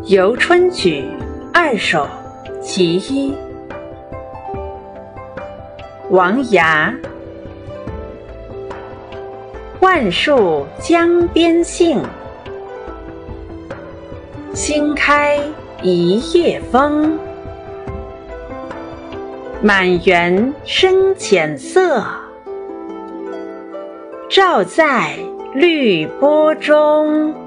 游春曲2首其一。王牙。万树江边杏，新开一夜风。满园深浅色，照在绿波中。